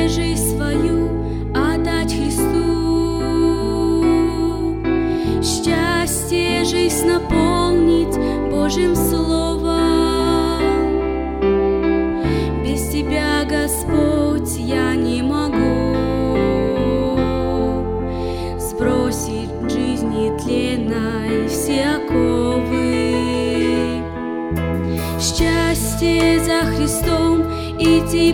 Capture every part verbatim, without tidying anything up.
жизнь свою отдать Христу. Счастье жизнь наполнить Божьим Словом. Без Тебя, Господь, я не могу сбросить жизни тленной все оковы. Счастье за Христом идти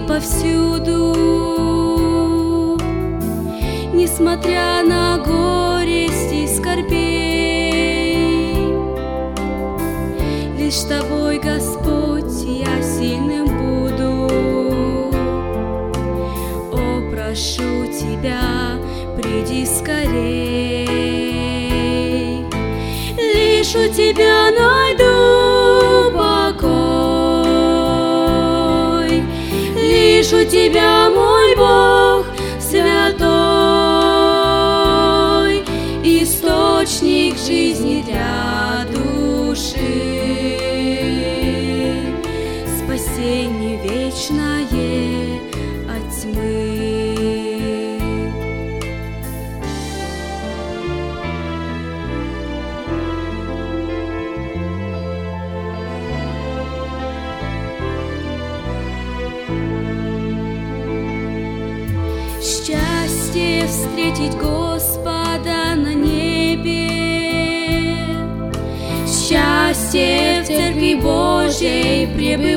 повсюду, несмотря на горесть и скорбей. Лишь с Тобой, Господь, я сильным буду. О, прошу Тебя, приди скорей. Лишь у Тебя найду покой, лишь у Тебя, мой Бог святой, источник жизни для души, спасение вечное от тьмы. Счастье встретить Господа на небе, счастье в Церкви Божьей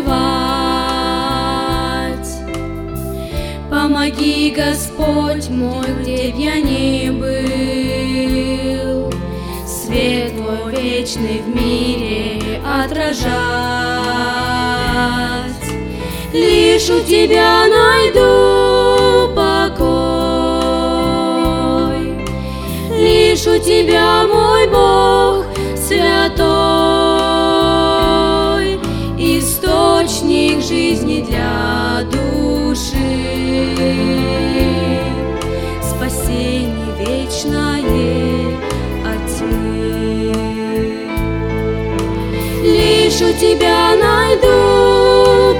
пребывать. Помоги, Господь мой, где б я ни был, свет Твой вечный в мире отражать. Лишь у Тебя найду покой, лишь у Тебя, мой Бог святой, источник жизни для души, спасение вечное от тьмы. Лишь у Тебя найду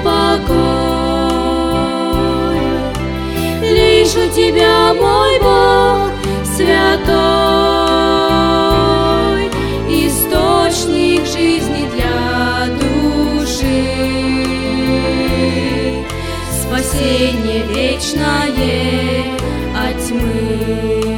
покой, лишь у Тебя, мой Бог святой, источник жизни для души, спасение вечное от тьмы.